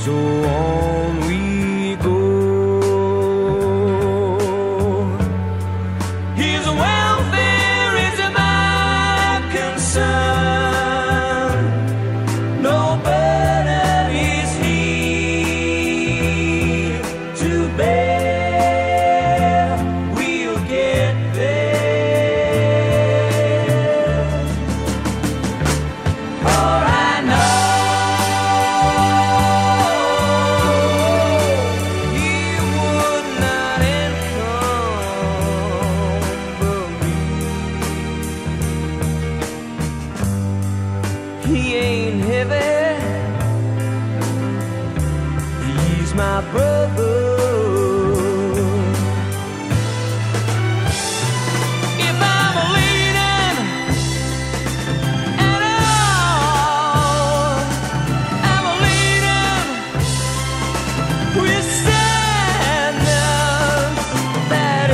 So on we go. His welfare is my concern. No burden is he to bear. We'll get there. For I know he would not encumber me. He ain't heavy. He's my brother. If I'm leaning at all, I'm leaning with sadness that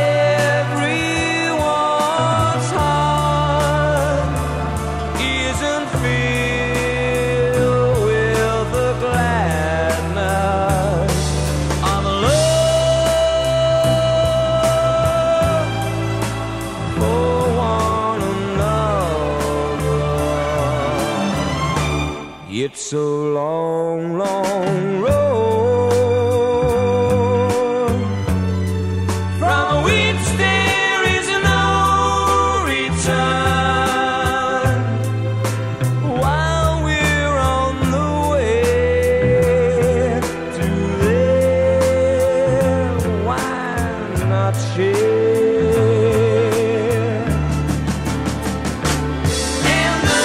everyone's heart isn't filled with the gladness of love for one another. It's a long, long road from which there is no return. While we're on the way to there, why not share? And the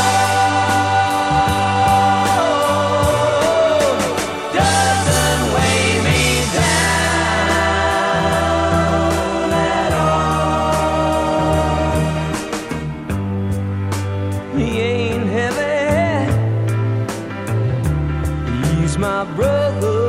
road doesn't weigh me down at all. He ain't heavy. He's my brother.